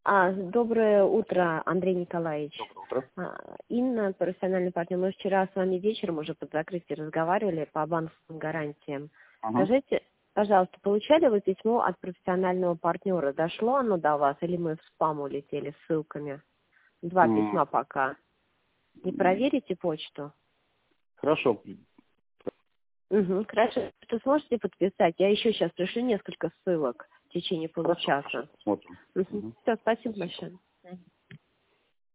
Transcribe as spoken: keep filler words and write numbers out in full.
А, доброе утро, Андрей Николаевич. Доброе утро. А, Инна, профессиональный партнер. Мы вчера с вами вечером уже под закрытием разговаривали по банковским гарантиям. Ага. Скажите, пожалуйста, получали вы письмо от профессионального партнера? Дошло оно до вас или мы в спам улетели с ссылками? Два М, письма пока. Не проверите почту? Хорошо. Угу, хорошо. Что сможете подписать? Я еще сейчас пришлю несколько ссылок в течение Хорошо, получаса. хорошо, посмотрим. Угу. Мгм. Все, спасибо Спасибо. большое.